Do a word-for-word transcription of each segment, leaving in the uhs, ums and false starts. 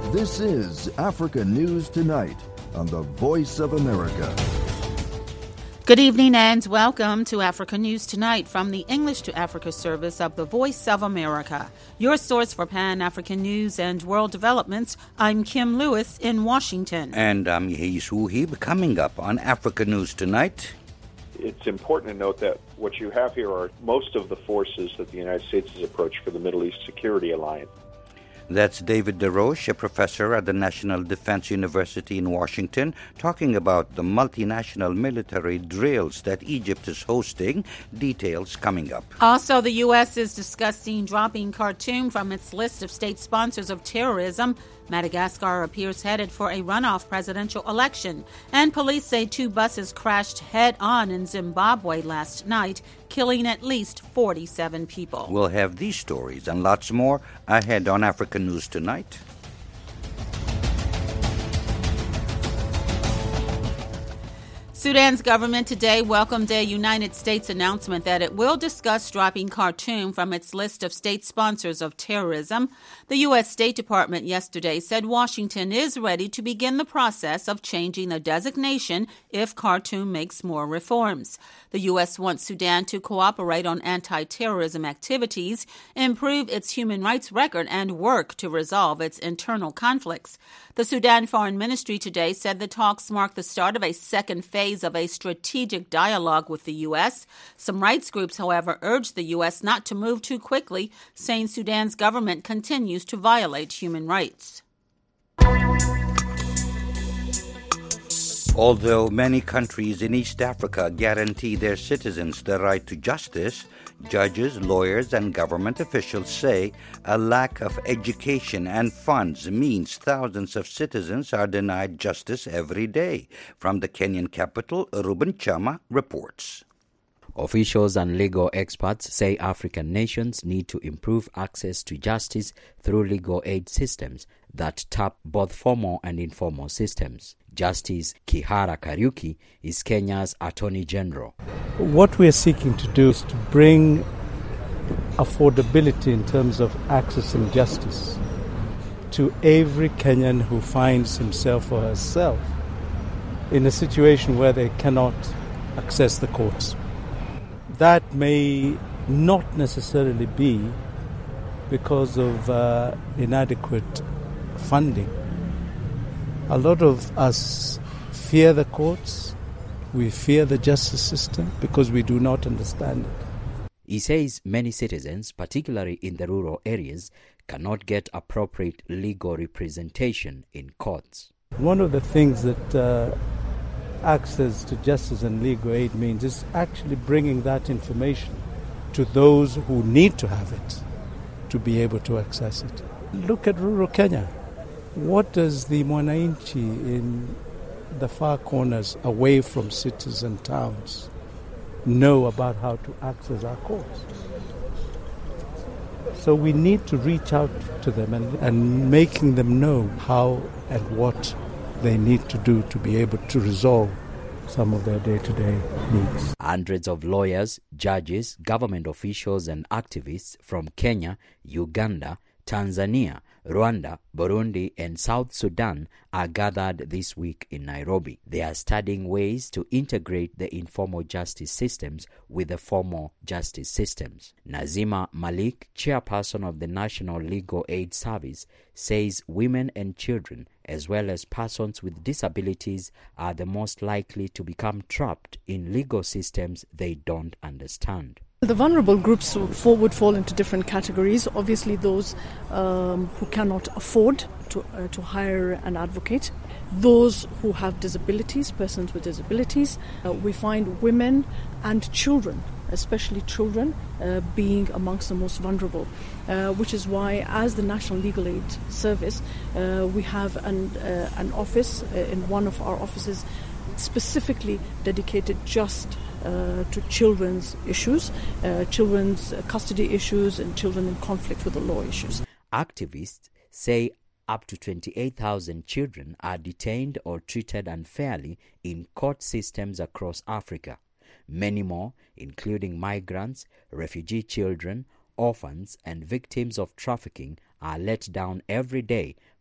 This is Africa News Tonight on the Voice of America. Good evening and welcome to Africa News Tonight from the English to Africa service of the Voice of America. Your source for Pan-African news and world developments. I'm Kim Lewis in Washington. And I'm Yehis Wuhib. Coming up on Africa News Tonight. It's important to note that what you have here are most of the forces that the United States has approached for the Middle East Security Alliance. That's David DeRoche, a professor at the National Defense University in Washington, talking about the multinational military drills that Egypt is hosting. Details coming up. Also, the U S is discussing dropping Khartoum from its list of state sponsors of terrorism. Madagascar appears headed for a runoff presidential election. And police say two buses crashed head-on in Zimbabwe last night, killing at least forty-seven people. We'll have these stories and lots more ahead on African News Tonight. Sudan's government today welcomed a United States announcement that it will discuss dropping Khartoum from its list of state sponsors of terrorism. The U S State Department yesterday said Washington is ready to begin the process of changing the designation if Khartoum makes more reforms. The U S wants Sudan to cooperate on anti-terrorism activities, improve its human rights record, and work to resolve its internal conflicts. The Sudan Foreign Ministry today said the talks mark the start of a second phase of a strategic dialogue with the U S. Some rights groups, however, urged the U S not to move too quickly, saying Sudan's government continues to violate human rights. Although many countries in East Africa guarantee their citizens the right to justice, judges, lawyers, and government officials say a lack of education and funds means thousands of citizens are denied justice every day. From the Kenyan capital, Ruben Chama reports. Officials and legal experts say African nations need to improve access to justice through legal aid systems that tap both formal and informal systems. Justice Kihara Kariuki is Kenya's Attorney General. What we are seeking to do is to bring affordability in terms of accessing justice to every Kenyan who finds himself or herself in a situation where they cannot access the courts. That may not necessarily be because of uh, inadequate funding. A lot of us fear the courts, we fear the justice system because we do not understand it. He says many citizens, particularly in the rural areas, cannot get appropriate legal representation in courts. One of the things that uh, access to justice and legal aid means is actually bringing that information to those who need to have it to be able to access it. Look at rural Kenya. What does the mwananchi in the far corners away from cities and towns know about how to access our courts? So we need to reach out to them and, and making them know how and what they need to do to be able to resolve some of their day-to-day needs. Hundreds of lawyers, judges, government officials and activists from Kenya, Uganda, Tanzania, Rwanda, Burundi, and South Sudan are gathered this week in Nairobi. They are studying ways to integrate the informal justice systems with the formal justice systems. Nazima Malik, chairperson of the National Legal Aid Service, says women and children, as well as persons with disabilities, are the most likely to become trapped in legal systems they don't understand. The vulnerable groups would fall into different categories. Obviously, those um, who cannot afford to, uh, to hire an advocate, those who have disabilities, persons with disabilities. Uh, we find women and children, especially children, uh, being amongst the most vulnerable, uh, which is why, as the National Legal Aid Service, uh, we have an, uh, an office uh, in one of our offices specifically dedicated just Uh, to children's issues, uh, children's custody issues, and children in conflict with the law issues. Activists say up to twenty-eight thousand children are detained or treated unfairly in court systems across Africa. Many more, including migrants, refugee children, orphans, and victims of trafficking, are let down every day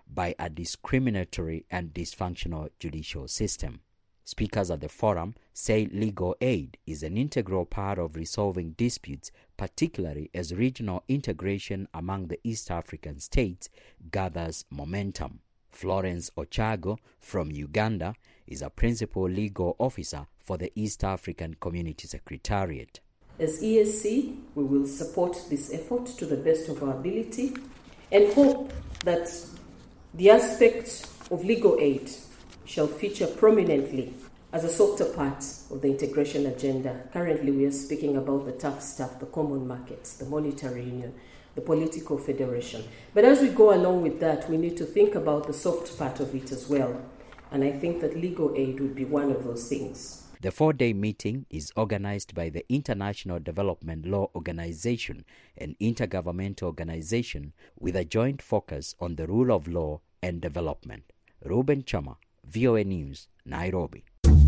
by a discriminatory and dysfunctional judicial system. Speakers at the forum say legal aid is an integral part of resolving disputes, particularly as regional integration among the East African states gathers momentum. Florence Ochago from Uganda is a principal legal officer for the East African Community Secretariat. As E S C, we will support this effort to the best of our ability and hope that the aspect of legal aid shall feature prominently as a softer part of the integration agenda. Currently, we are speaking about the tough stuff, the common markets, the monetary union, the political federation. But as we go along with that, we need to think about the soft part of it as well. And I think that legal aid would be one of those things. The four-day meeting is organized by the International Development Law Organization, an intergovernmental organization with a joint focus on the rule of law and development. Ruben Chama, V O A News, Nairobi.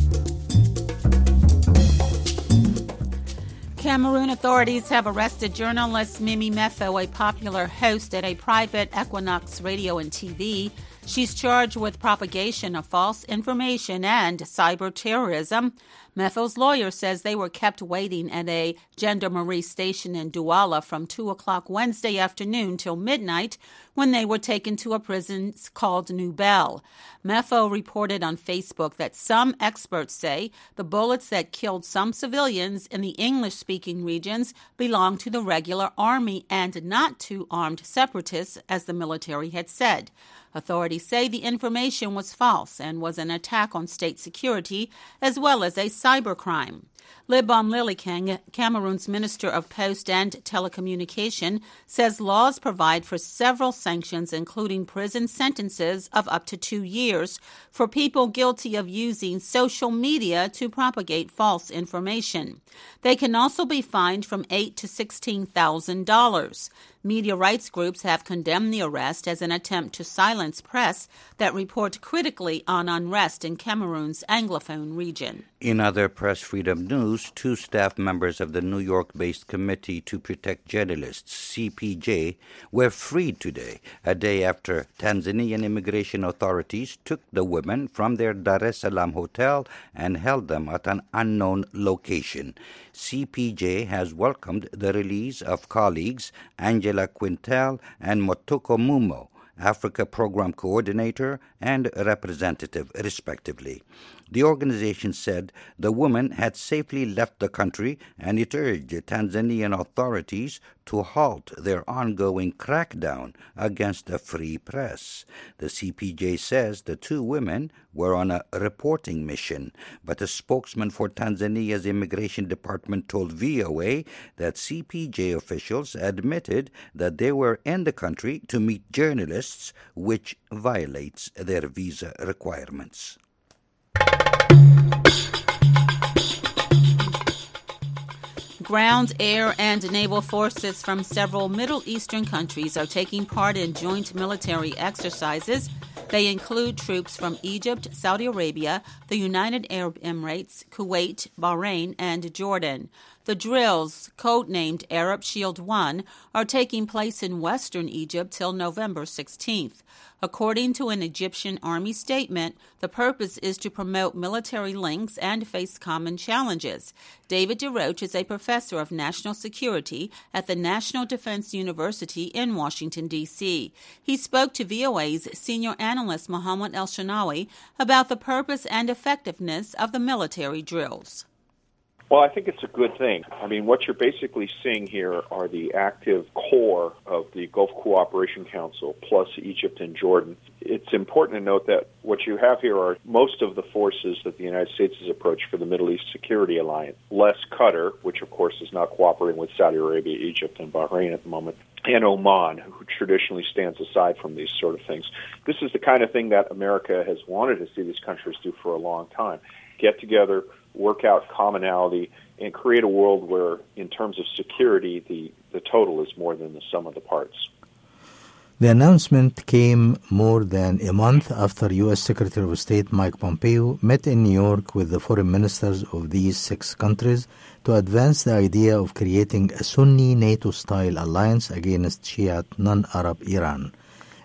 Cameroon authorities have arrested journalist Mimi Mefo, a popular host at a private Equinox radio and T V. She's charged with propagation of false information and cyber terrorism. Mefo's lawyer says they were kept waiting at a gendarmerie station in Douala from two o'clock Wednesday afternoon till midnight when they were taken to a prison called Nouvelle. Mefo reported on Facebook that some experts say the bullets that killed some civilians in the English-speaking regions belong to the regular army and not to armed separatists, as the military had said. Authorities say the information was false and was an attack on state security as well as a cybercrime. Libom Lilikeng, Cameroon's Minister of Post and Telecommunication, says laws provide for several sanctions, including prison sentences of up to two years for people guilty of using social media to propagate false information. They can also be fined from eight thousand to sixteen thousand dollars. Media rights groups have condemned the arrest as an attempt to silence press that report critically on unrest in Cameroon's Anglophone region. In other press freedom news, two staff members of the New York-based Committee to Protect Journalists, C P J, were freed today, a day after Tanzanian immigration authorities took the women from their Dar es Salaam hotel and held them at an unknown location. C P J has welcomed the release of colleagues Angela Quintel and Motoko Mumo, Africa Program Coordinator and Representative, respectively. The organization said the women had safely left the country, and it urged Tanzanian authorities to halt their ongoing crackdown against the free press. The C P J says the two women were on a reporting mission, but a spokesman for Tanzania's immigration department told V O A that C P J officials admitted that they were in the country to meet journalists, which violates their visa requirements. Ground, air, and naval forces from several Middle Eastern countries are taking part in joint military exercises. They include troops from Egypt, Saudi Arabia, the United Arab Emirates, Kuwait, Bahrain, and Jordan. The drills, codenamed Arab Shield one, are taking place in western Egypt till November sixteenth. According to an Egyptian army statement, the purpose is to promote military links and face common challenges. David DeRoche is a professor of national security at the National Defense University in Washington, D C. He spoke to V O A's senior analyst Mohammed El-Shanawi about the purpose and effectiveness of the military drills. Well, I think it's a good thing. I mean, what you're basically seeing here are the active core of the Gulf Cooperation Council, plus Egypt and Jordan. It's important to note that what you have here are most of the forces that the United States has approached for the Middle East Security Alliance, less Qatar, which of course is not cooperating with Saudi Arabia, Egypt, and Bahrain at the moment, and Oman, who traditionally stands aside from these sort of things. This is the kind of thing that America has wanted to see these countries do for a long time. Get together, work out commonality, and create a world where, in terms of security, the, the total is more than the sum of the parts. The announcement came more than a month after U S Secretary of State Mike Pompeo met in New York with the foreign ministers of these six countries to advance the idea of creating a Sunni NATO-style alliance against Shiite non-Arab Iran.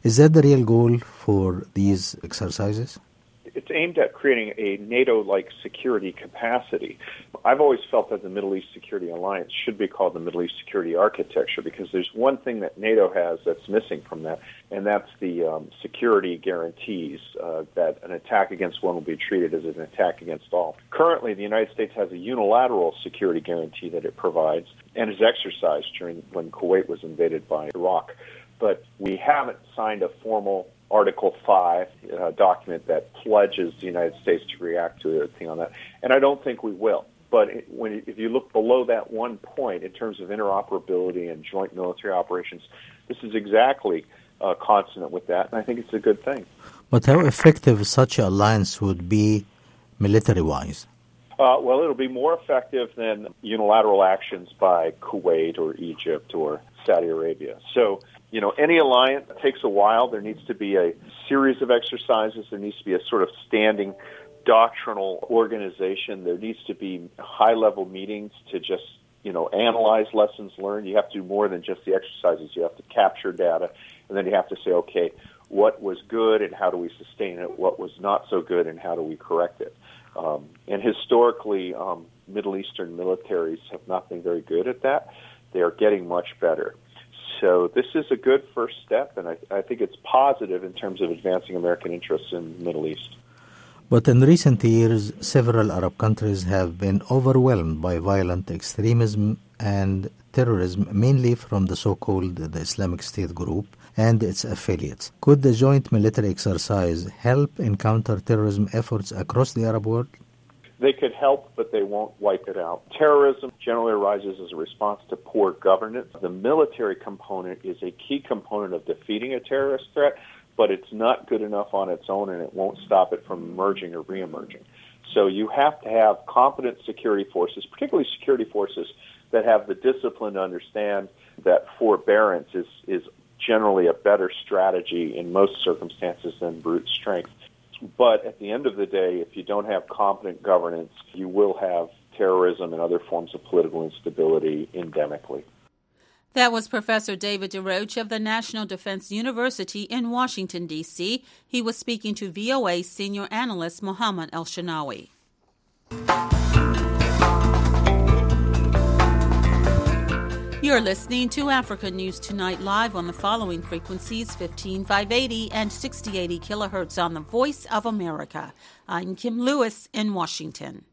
Is that the real goal for these exercises? It's aimed at creating a NATO-like security capacity. I've always felt that the Middle East Security Alliance should be called the Middle East Security Architecture, because there's one thing that NATO has that's missing from that, and that's the um, security guarantees uh, that an attack against one will be treated as an attack against all. Currently, the United States has a unilateral security guarantee that it provides and is exercised during when Kuwait was invaded by Iraq. But we haven't signed a formal Article five uh, document that pledges the United States to react to anything on that. And I don't think we will. But it, when if you look below that one point in terms of interoperability and joint military operations, this is exactly uh, consonant with that, and I think it's a good thing. But how effective such an alliance would be military-wise? Uh, well, it'll be more effective than unilateral actions by Kuwait or Egypt or Saudi Arabia. So, you know, any alliance takes a while. There needs to be a series of exercises. There needs to be a sort of standing doctrinal organization. There needs to be high-level meetings to just, you know, analyze lessons learned. You have to do more than just the exercises. You have to capture data, and then you have to say, okay, what was good and how do we sustain it? What was not so good and how do we correct it? Um, and historically, um, Middle Eastern militaries have not been very good at that. They are getting much better. So this is a good first step, and I, I think it's positive in terms of advancing American interests in the Middle East. But in recent years, several Arab countries have been overwhelmed by violent extremism and terrorism, mainly from the so-called the Islamic State group and its affiliates. Could the joint military exercise help in counter-terrorism efforts across the Arab world? They could help, but they won't wipe it out. Terrorism generally arises as a response to poor governance. The military component is a key component of defeating a terrorist threat, but it's not good enough on its own, and it won't stop it from emerging or reemerging. So you have to have competent security forces, particularly security forces that have the discipline to understand that forbearance is, is generally a better strategy in most circumstances than brute strength. But at the end of the day, if you don't have competent governance, you will have terrorism and other forms of political instability endemically. That was Professor David DeRoche of the National Defense University in Washington, D C He was speaking to V O A senior analyst Mohammed El-Shanawi. You're listening to Africa News Tonight live on the following frequencies, fifteen five eighty and sixty eighty kilohertz on the Voice of America. I'm Kim Lewis in Washington.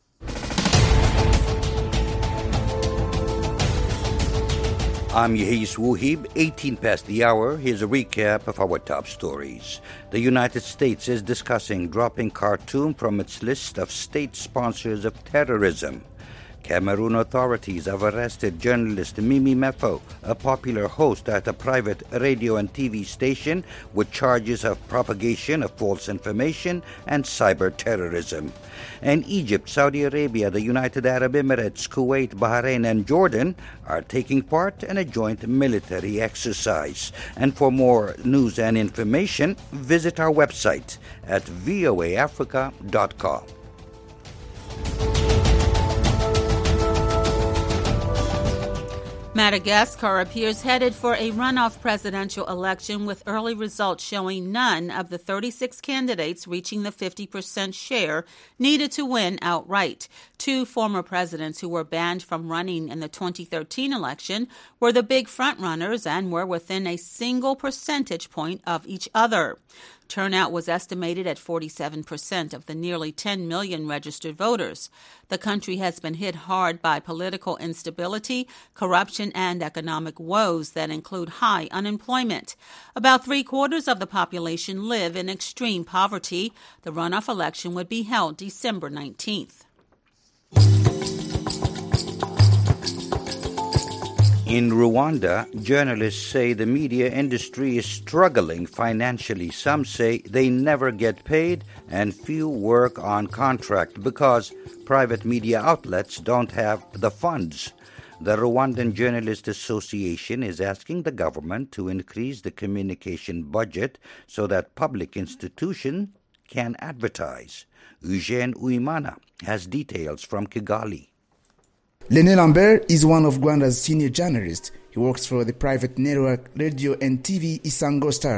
I'm Yehis Wuhib, eighteen past the hour. Here's a recap of our top stories. The United States is discussing dropping Khartoum from its list of state sponsors of terrorism. Cameroon authorities have arrested journalist Mimi Mefo, a popular host at a private radio and T V station, with charges of propagation of false information and cyber terrorism. And Egypt, Saudi Arabia, the United Arab Emirates, Kuwait, Bahrain, and Jordan are taking part in a joint military exercise. And for more news and information, visit our website at voa africa dot com. Madagascar appears headed for a runoff presidential election with early results showing none of the thirty-six candidates reaching the fifty percent share needed to win outright. Two former presidents who were banned from running in the twenty thirteen election were the big frontrunners and were within a single percentage point of each other. Turnout was estimated at forty-seven percent of the nearly ten million registered voters. The country has been hit hard by political instability, corruption, and economic woes that include high unemployment. About three-quarters of the population live in extreme poverty. The runoff election would be held December nineteenth. In Rwanda, journalists say the media industry is struggling financially. Some say they never get paid and few work on contract because private media outlets don't have the funds. The Rwandan Journalists Association is asking the government to increase the communication budget so that public institutions can advertise. Eugene Uimana has details from Kigali. Lene Lambert is one of Rwanda's senior journalists. He works for the private network radio and T V Isango Star.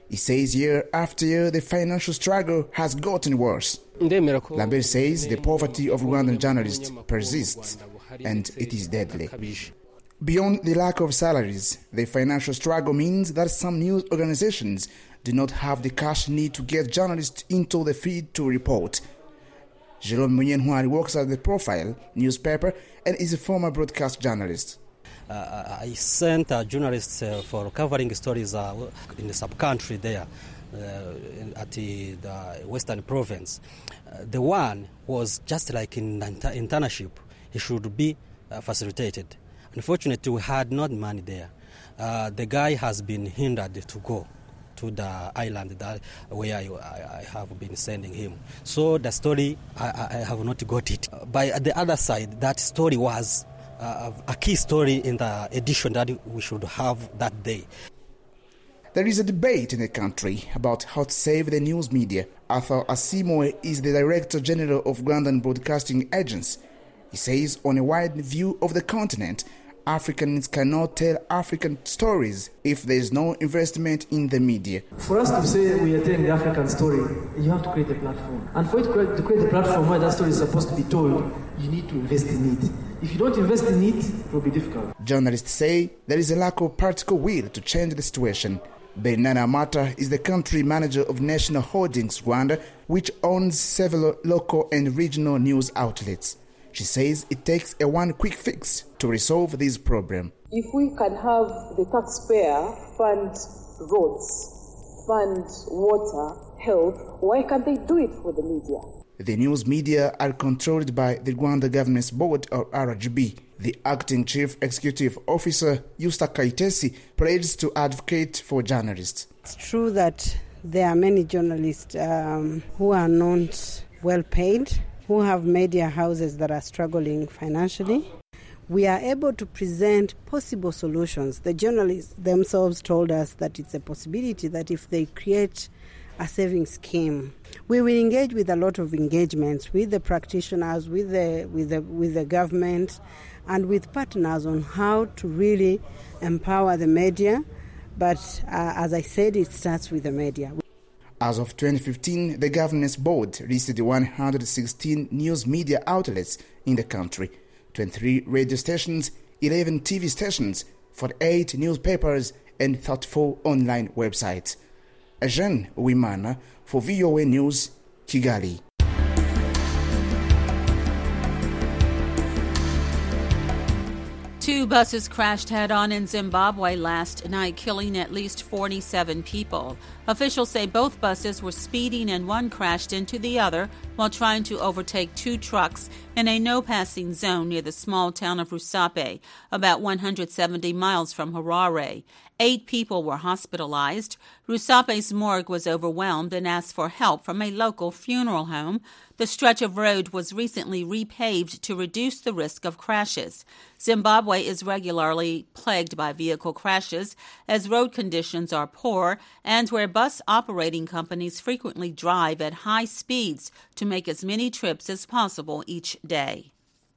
He says year after year the financial struggle has gotten worse. Lambert says the poverty of Rwandan journalists persists and it is deadly. Beyond the lack of salaries, the financial struggle means that some news organizations do not have the cash need to get journalists into the feed to report. Jerome Munyenhuari works at the Profile newspaper and is a former broadcast journalist. Uh, I sent uh, journalists uh, for covering stories uh, in the sub-country there uh, in, at the, the Western Province. Uh, the one was just like in inter- internship. He should be uh, facilitated. Unfortunately, we had not money there. Uh, the guy has been hindered to go to the island that where I, I have been sending him. So the story, I, I have not got it. By the other side, that story was uh, a key story in the edition that we should have that day. There is a debate in the country about how to save the news media. Arthur Asimoe is the Director General of Rwandan Broadcasting Agency. He says on a wide view of the continent, Africans cannot tell African stories if there is no investment in the media. For us to say we are telling the African story, you have to create a platform. And for it to create, to create a platform where that story is supposed to be told, you need to invest in it. If you don't invest in it, it will be difficult. Journalists say there is a lack of practical will to change the situation. Bernana Amata is the country manager of National Holdings Rwanda, which owns several local and regional news outlets. She says it takes a one quick fix to resolve this problem. If we can have the taxpayer fund roads, fund water, health, why can't they do it for the media? The news media are controlled by the Rwanda Governance Board, or R G B. The acting chief executive officer, Yusta Kaitesi, prays to advocate for journalists. It's true that there are many journalists um, who are not well paid, who have media houses that are struggling financially. We are able to present possible solutions. The journalists themselves told us that it's a possibility that if they create a saving scheme, we will engage with a lot of engagements with the practitioners, with the with the with the government, and with partners on how to really empower the media. But uh, as I said, it starts with the media. As of twenty fifteen, the Governance Board listed one hundred sixteen news media outlets in the country, twenty-three radio stations, eleven T V stations, forty-eight newspapers, and thirty-four online websites. Jean Wimana for V O A News, Kigali. Two buses crashed head-on in Zimbabwe last night, killing at least forty-seven people. Officials say both buses were speeding and one crashed into the other while trying to overtake two trucks in a no-passing zone near the small town of Rusape, about one hundred seventy miles from Harare. Eight people were hospitalized. Rusape's morgue was overwhelmed and asked for help from a local funeral home. The stretch of road was recently repaved to reduce the risk of crashes. Zimbabwe is regularly plagued by vehicle crashes as road conditions are poor and where bus operating companies frequently drive at high speeds to make as many trips as possible each day.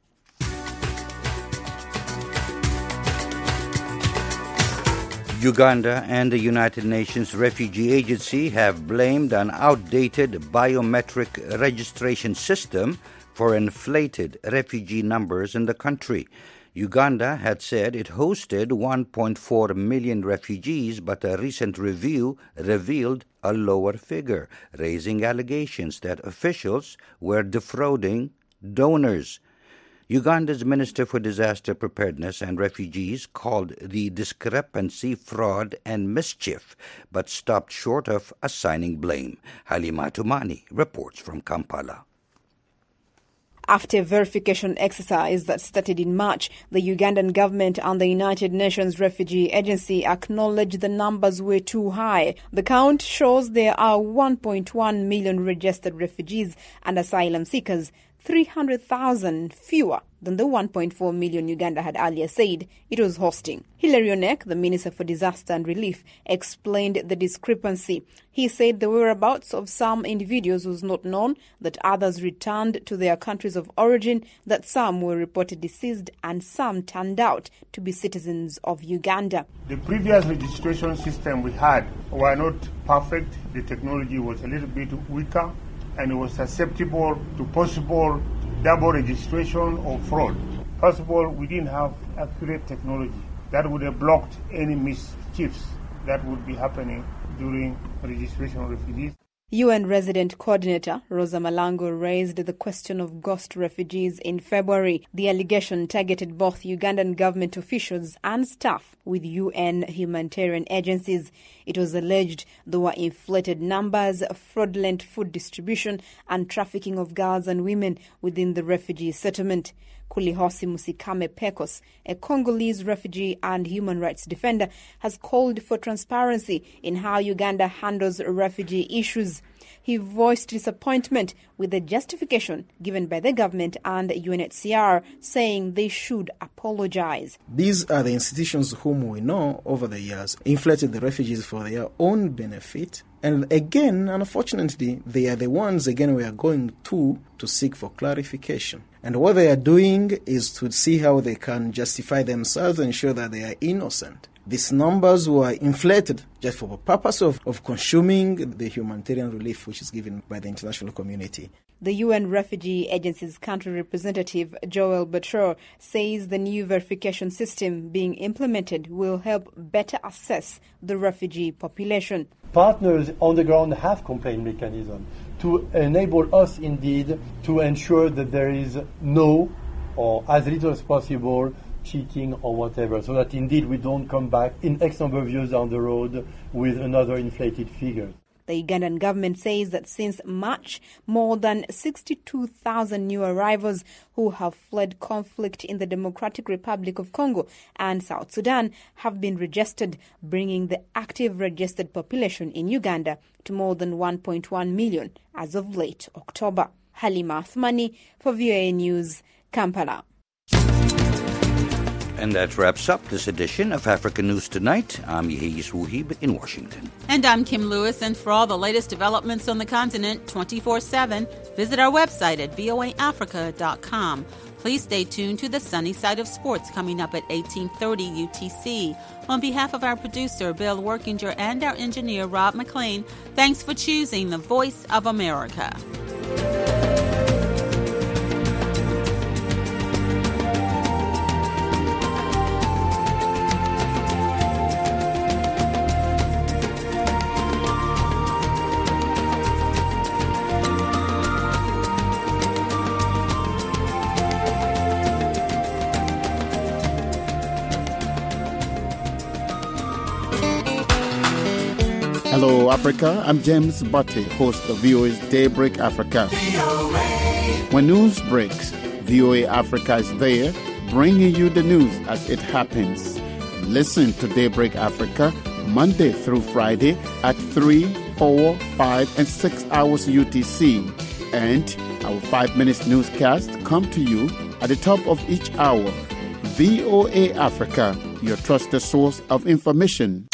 Uganda and the United Nations Refugee Agency have blamed an outdated biometric registration system for inflated refugee numbers in the country. Uganda had said it hosted one point four million refugees, but a recent review revealed a lower figure, raising allegations that officials were defrauding donors. Uganda's Minister for Disaster Preparedness and Refugees called the discrepancy fraud and mischief, but stopped short of assigning blame. Halima Tumani reports from Kampala. After a verification exercise that started in March, the Ugandan government and the United Nations Refugee Agency acknowledged the numbers were too high. The count shows there are one point one million registered refugees and asylum seekers, three hundred thousand fewer than the one point four million Uganda had earlier said it was hosting. Hilary Onek, the Minister for Disaster and Relief, explained the discrepancy. He said the whereabouts of some individuals was not known, that others returned to their countries of origin, that some were reported deceased, and some turned out to be citizens of Uganda. The previous registration system we had were not perfect. The technology was a little bit weaker, and it was susceptible to possible double registration or fraud. First of all, we didn't have accurate technology that would have blocked any mischiefs that would be happening during registration of refugees. U N resident coordinator Rosa Malango raised the question of ghost refugees in February. The allegation targeted both Ugandan government officials and staff with U N humanitarian agencies. It was alleged there were inflated numbers, fraudulent food distribution, and trafficking of girls and women within the refugee settlement. Kulihosi Musikame Pecos, a Congolese refugee and human rights defender, has called for transparency in how Uganda handles refugee issues. He voiced disappointment with the justification given by the government and U N H C R, saying they should apologize. These are the institutions whom we know over the years inflated the refugees for their own benefit. And again, unfortunately, they are the ones, again, we are going to to seek for clarification. And what they are doing is to see how they can justify themselves and ensure that they are innocent. These numbers were inflated just for the purpose of, of consuming the humanitarian relief which is given by the international community. The U N Refugee Agency's country representative, Joel Bertrand, says the new verification system being implemented will help better assess the refugee population. Partners on the ground have complaint mechanisms to enable us indeed to ensure that there is no, or as little as possible, cheating or whatever, so that indeed we don't come back in X number of years down the road with another inflated figure. The Ugandan government says that since March, more than sixty-two thousand new arrivals who have fled conflict in the Democratic Republic of Congo and South Sudan have been registered, bringing the active registered population in Uganda to more than one point one million as of late October. Halima Athmani for V O A News, Kampala. And that wraps up this edition of Africa News Tonight. I'm Yehiyis Wuhib in Washington. And I'm Kim Lewis. And for all the latest developments on the continent twenty-four seven, visit our website at voa africa dot com. Please stay tuned to the Sunny Side of Sports coming up at eighteen thirty U T C. On behalf of our producer, Bill Workinger, and our engineer, Rob McLean, thanks for choosing the Voice of America. Hello, Africa. I'm James Butte, host of V O A's Daybreak Africa. When news breaks, V O A Africa is there, bringing you the news as it happens. Listen to Daybreak Africa Monday through Friday at three, four, five, and six hours U T C. And our five minutes newscast come to you at the top of each hour. V O A Africa, your trusted source of information.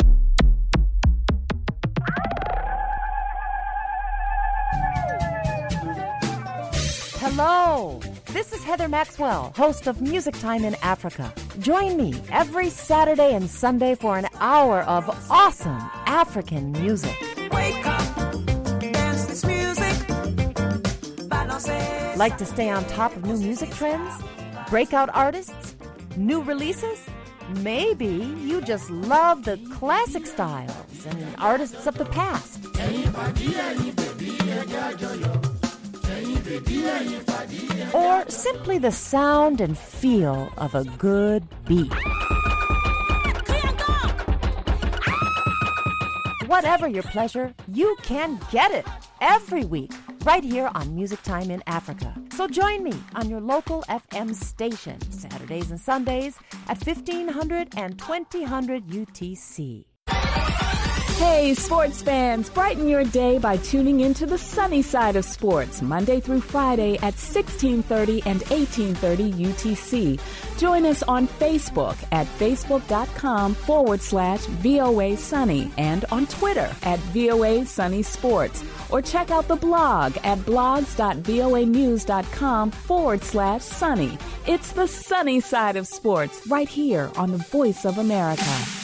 Hello, this is Heather Maxwell, host of Music Time in Africa. Join me every Saturday and Sunday for an hour of awesome African music. Wake up, dance this music. Like to stay on top of new music trends? Breakout artists? New releases? Maybe you just love the classic styles and artists of the past. Or simply the sound and feel of a good beat. Whatever your pleasure, you can get it every week right here on Music Time in Africa. So join me on your local F M station Saturdays and Sundays at fifteen hundred and twenty hundred U T C. Hey, sports fans, brighten your day by tuning into the sunny side of sports, Monday through Friday at sixteen thirty and eighteen thirty U T C. Join us on Facebook at facebook.com forward slash VOA Sunny and on Twitter at VOA Sunny Sports. Or check out the blog at blogs.voanews.com forward slash sunny. It's the sunny side of sports right here on the Voice of America.